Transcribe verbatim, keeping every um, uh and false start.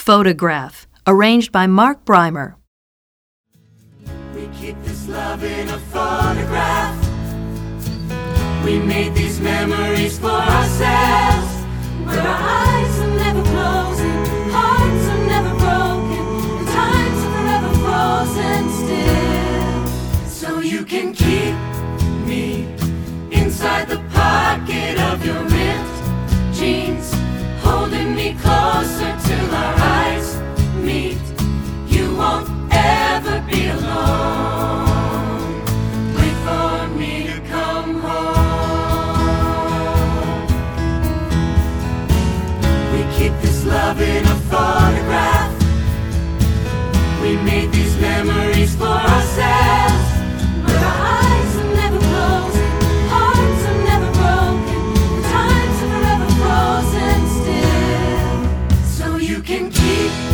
Photograph, arranged by Mark Breimer. We keep this love in a photograph. We made these memories for ourselves, where our eyes are never closing, hearts are never broken, and times are forever frozen still. So you can keep me inside the pocket of your ripped jeans, holding me closer till our eyes meet. You won't ever be alone. Wait for me to come home. We keep this love in a photograph. We made these memories for ourselves, where our eyes are never closing, hearts are never broken, and times are forever frozen still. So you can keep